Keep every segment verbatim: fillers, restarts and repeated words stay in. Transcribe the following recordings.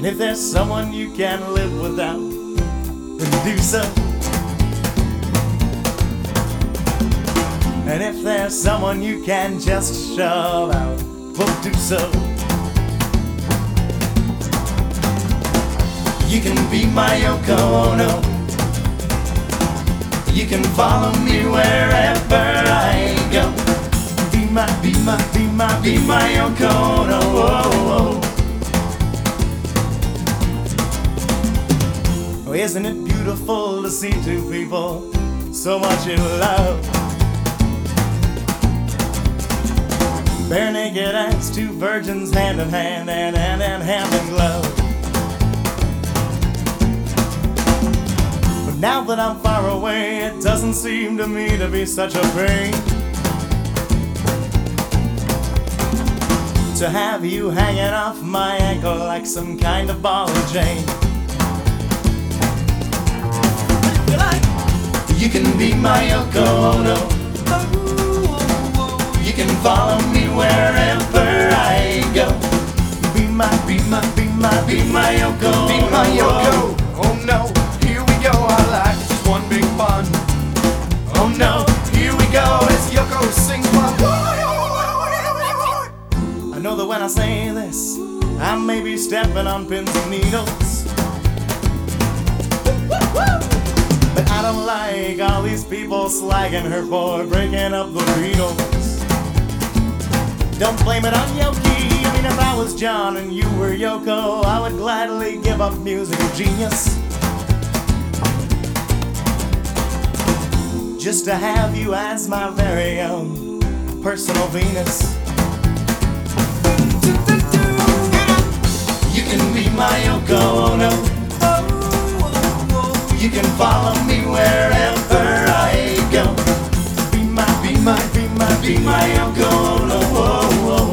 If there's someone you can't live without, then do so. And if there's someone you can just shove out, well, do so. You can be my Yoko Ono. You can follow me wherever I go. Be my, be my, be my, be my Yoko Ono. Oh, oh. Oh, isn't it beautiful to see two people so much in love? Bare naked as two virgins, hand in hand and hand and hand in glove. But now that I'm far away, it doesn't seem to me to be such a pain to have you hanging off my ankle like some kind of ball and chain. You can be my Yoko Ono. You can follow me wherever I go. Be my, be my, be my, be my Yoko. Be my Yoko. Oh no, here we go. Our life is just one big fun. Oh no, here we go as Yoko sings my. I know that when I say this, I may be stepping on pins and needles. But I don't like all these people slagging her for breaking up the Beatles. Don't blame it on Yoki. I mean, if I was John and you were Yoko, I would gladly give up musical genius just to have you as my very own personal Venus. You can be my Yoko Ono. You can follow me wherever I go. Be my, be my, be my, be my Yoko Ono. Oh, oh.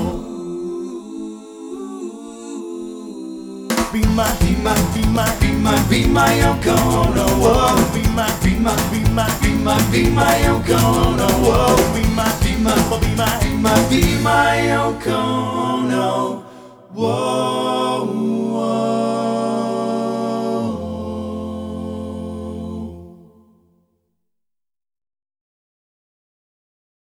Be my, be my, be my, be my, be my Yoko Ono. Oh, be my, be my, be my, be my, be my Yoko Ono. Oh, be my, be my, be my, be my, be my Yoko Ono. Whoa.